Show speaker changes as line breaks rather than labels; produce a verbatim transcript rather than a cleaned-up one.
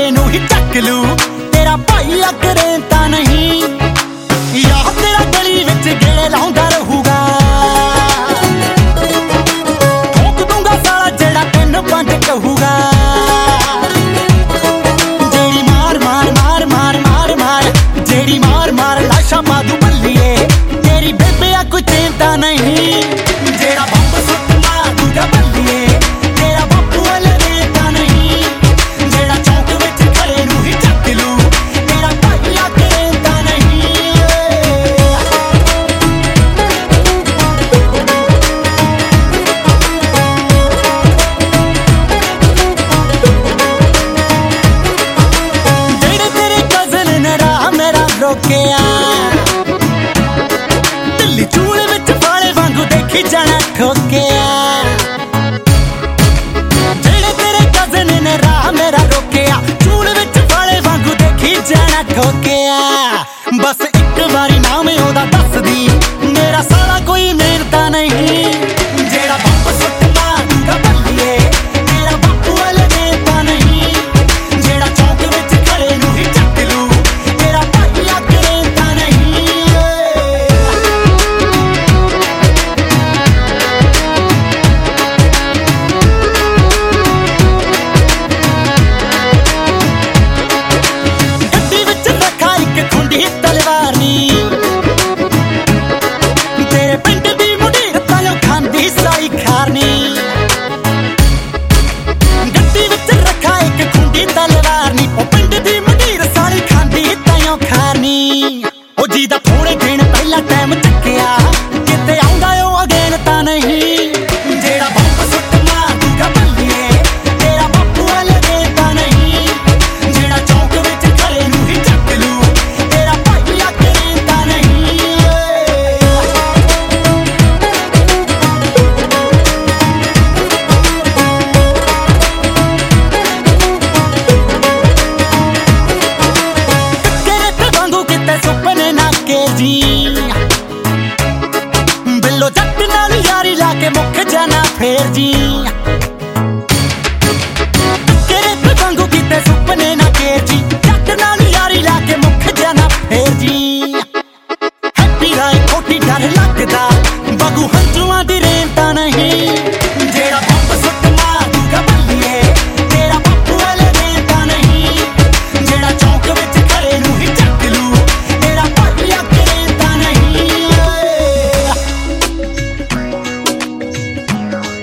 खड़े नू ही चक लू तेरा भाई अकरे तां नहीं या तेरा गली विच गेड़े लाउंदा रहूगा ठोक दूंगा साला जेड़ा तीन पंज कहूगा जेड़ी मार मार मार मार मार मार जेड़ी मार मार लाशा मादू बल्लिए तेरी बेबे आ कोई चिंता नहीं जेड़ा बंब सुट मार दूंगा बल्लिए तेरा बापू अलगे तां नहीं जेड़ा चौक विच खड़े नू ही चक लू तेरा भाई अकरे तां नहीं जेड़े तेरे कज़न ने राह मेरा रोकिया दिल्ली चूड़े विच फाले वांगू देखी जाना ठोकिया